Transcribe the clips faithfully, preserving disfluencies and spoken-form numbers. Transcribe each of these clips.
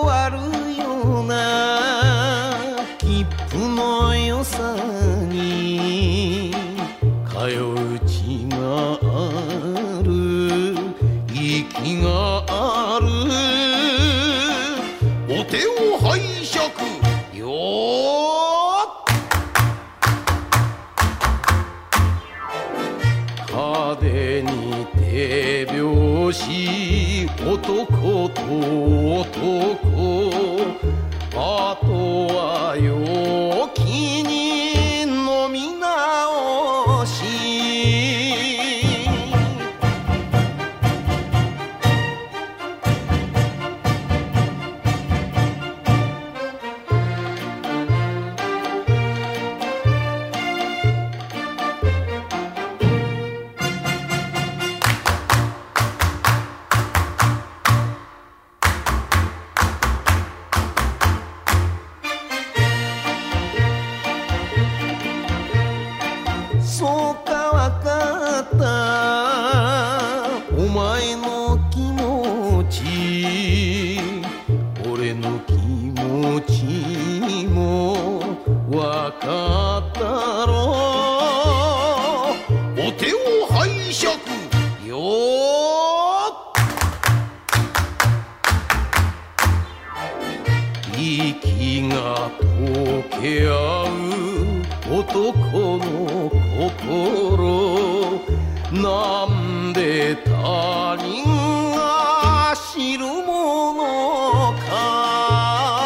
あるような切符の良さに通う地がある息があるお手を拝借よ派手に手拍子男と男あとは陽気に飲み直しそうかわかったお前の気持ち俺の気持ちもわかったろお手を拝借よ息が溶け合う男の心なんで他人が知るものか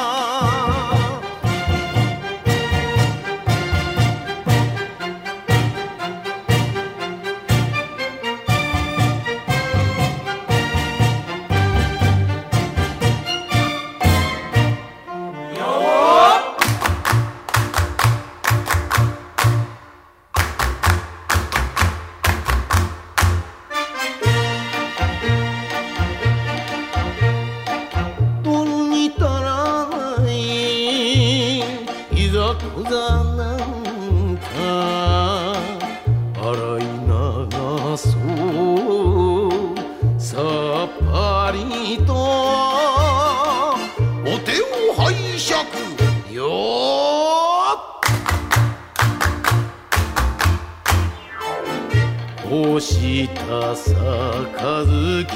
小座なんか洗い流そうさっぱりとお手を拝借よ干した杯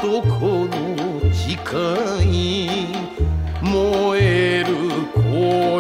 男の誓い燃える恋